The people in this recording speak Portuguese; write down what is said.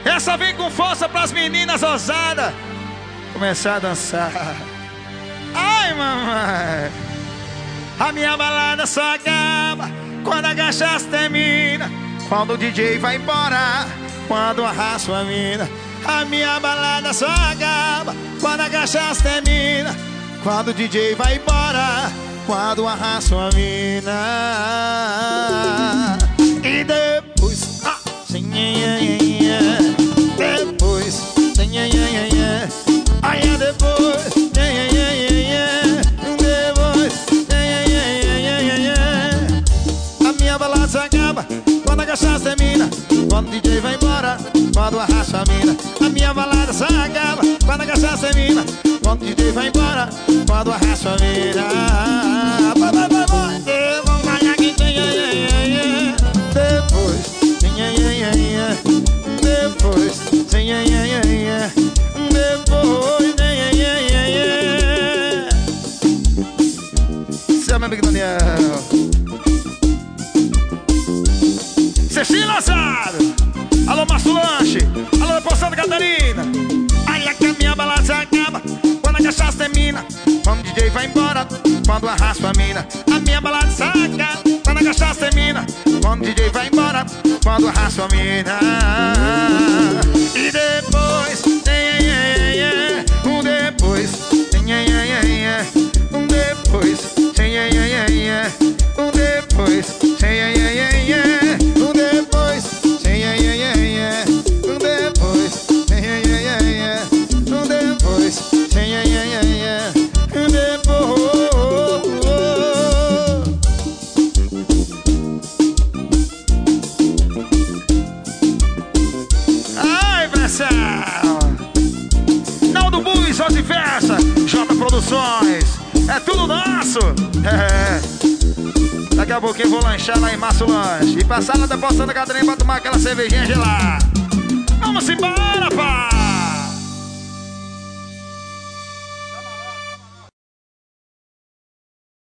Essa vem com força pras meninas ousadas começar a dançar. Ai, mamãe, a minha balada só acaba quando a cachaça termina, quando o DJ vai embora, quando arrasto a mina. A minha balada só acaba quando a cachaça termina, quando o DJ vai embora, quando arrasto a mina. E depois, depois, aí é depois, a minha balada só acaba quando a cachaça termina, quando o DJ vai embora, quando arrasta a mina. A minha balada só acaba quando a cachaça termina, quando o DJ vai embora, quando arrasta a mina. Seu meu amigo Daniel, Ceci Lazaro, alô Márcio Lanche, alô Poçada Catarina. Olha que a minha balada se acaba quando a cachaça termina, quando o DJ vai embora, quando arrasto a mina. A minha balada se acaba quando a cachaça termina, quando o DJ vai embora, quando arrasto a mina. E depois, depois, depois, depois, Naldo Bui, só de festa, J Produções, é tudo nosso. Daqui a pouquinho vou lanchar lá em Márcio Lanche e passar lá da Poçada Catarina pra tomar aquela cervejinha gelada. Vamos embora.